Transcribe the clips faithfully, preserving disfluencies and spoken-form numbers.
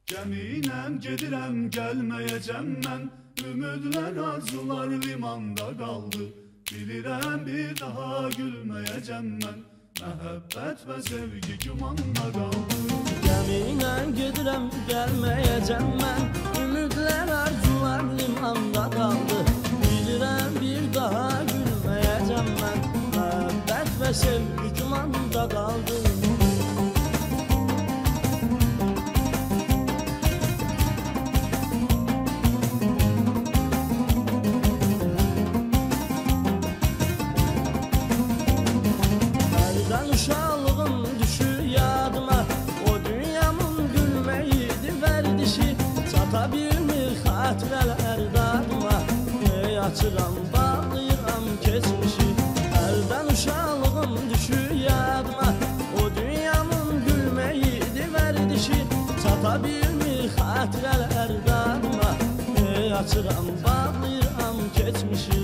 Gəminəm gedirəm, gəlməyəcəm mən. Ümidlər, arzular limanda qaldı. Bilirəm bir daha gülməyəcəm mən. Məhəbbət və sevgi gümanda qaldı. Gəminəm gedirəm, gəlməyəcəm mən. Ümidlər, arzular limanda qaldı. Bilirəm bir daha gülməyəcəm mən. Məhəbbət və sevgi gümanda qaldı. Uşaqlığım düşür yadıma, o dünyamın gülməyidi vərdişi. Çata bilmir xatirələr dadıma, ey açıram, bağlayıram keçmişi. Əldən uşaqlığım düşür yadıma, o dünyamın gülməyidi vərdişi. Çata bilmir xatirələr dadıma, ey açıram, bağlayıram keçmişi.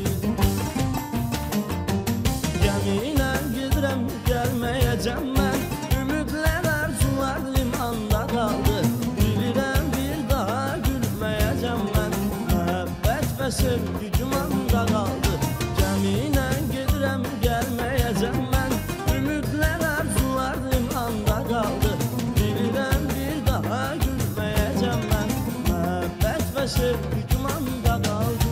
Gəminəm gedirəm, gəlməyəcəm mən. Ümidlər, arzular limanda qaldı. Bilirəm bir daha gülməyəcəm mən. Məhəbbət və sevgi gümanda qaldı. Gəminəm gedirəm, gəlməyəcəm mən. Ümidlər, arzular limanda qaldı. Bilirəm bir daha gülməyəcəm mən. Məhəbbət və sevgi gümanda qaldı.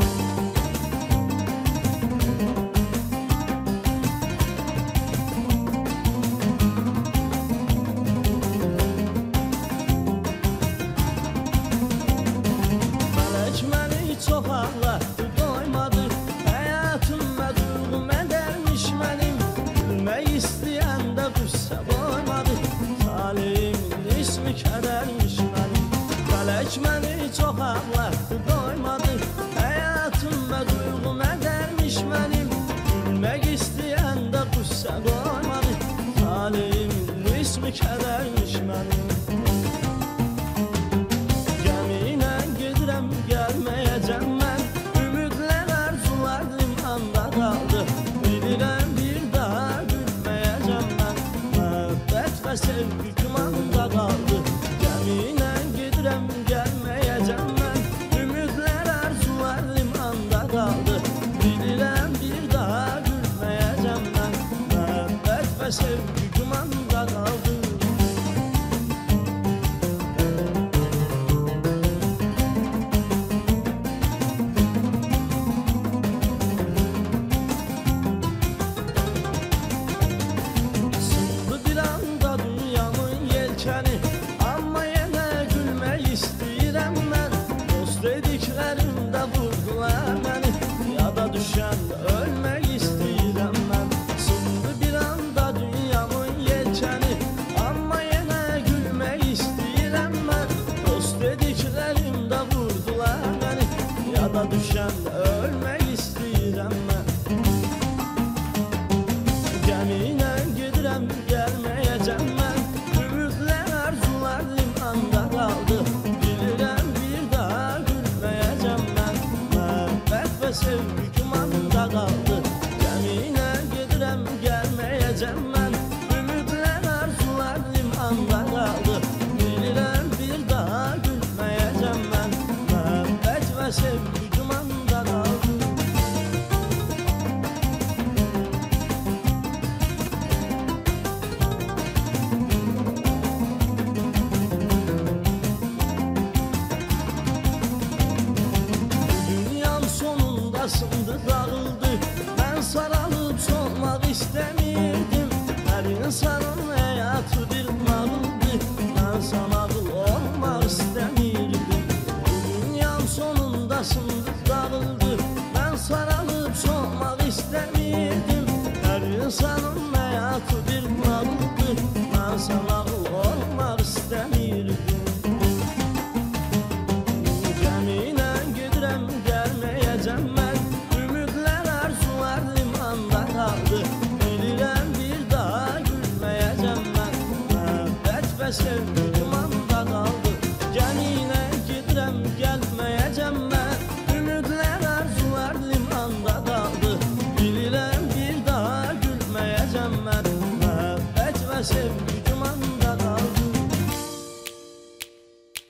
Çox ağlatdı, doymadı. Həyatım və duyğum ədərmiş mənim. Gülmək istəyəndə qüssə qoymadı. Taleyimin ismi kədərmiş mənim. Fələk məni çox ağlatdı, doymadı. Həyatım və duyğum ədərmiş mənim. Gülmək istəyəndə qüssə qoymadı. Taleyimin ismi kədərmiş mənim. Gəminəm gedirəm, gəlməyəcəm mən. Ümidlər, arzular limanda qaldı. Bilirəm bir daha gülməyəcəm mən. Məhəbbət və sevgi gümanda qaldı. Gəminəm gedirəm, gəlməyəcəm mən. Ümidlər, arzular limanda qaldı. Bilirəm bir daha gülməyəcəm mən. Məhəbbət və sevgi gümanda qaldı. Amma yenə gülmək istəyirəm mən. Dost dediklərimdə vurdular məni. Yada düşəndə ölmək istəyirəm mən. Sındı bir anda dünyamın yelkəni. Amma yenə gülmək istəyirəm mən. Dost dediklərimdə vurdular məni. Yada düşəndə ölmək istəyirəm mən. Gəminəm gedirəm, gəlməyəcəm mən. Limanda qaldı. Bilirəm bir daha gülməyəcəm mən. Məhəbbət və sevgi gümanda qaldı. Gəminəm gedirəm, gəlməyəcəm mən. Ümidlər, arzular limanda qaldı. Bilirəm bir daha gülməyəcəm mən. Məhəbbət və sevgi gümanda qaldı. Sındı, dağıldı. Mən saralıb solmaq istəmirdim. Hər insanın həyatı bir nağıldı. Mən sanağıl olmaq istəmirdim. Dünyam sonunda sındı, dağıldı. Mən saralıb solmaq istəmirdim. Hər insanın həyatı bir nağıldı. Mən sanağıl olmaq istəmirdim. Gəminəm gedirəm, gəlməyəcəm mən. Bilirəm bir daha gülməyəcəm mən. Məhəbbət və sevgi gümanda qaldı. Gəminəm gedirəm, gəlməyəcəm mən. Ümidlər, arzular limanda qaldı. Bilirəm bir daha gülməyəcəm mən. Məhəbbət və sevgi gümanda qaldı.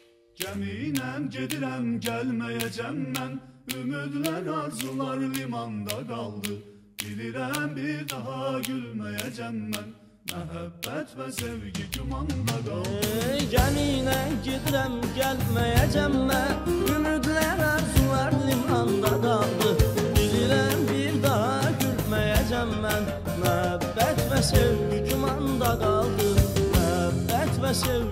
Gəminəm gedirəm gəlməyəcəm mən, ümidlər arzular limanda qaldı. Bilirəm bir daha gülməyəcəm mən, məhəbbət və sevgi gümanda qaldı. Gəminə gedirəm gəlməyəcəm mən, ümidlər arzular limanda qaldı. Bilirəm bir daha gülməyəcəm mən, məhəbbət və sevgi gümanda qaldı. Məhəbbət və sevgi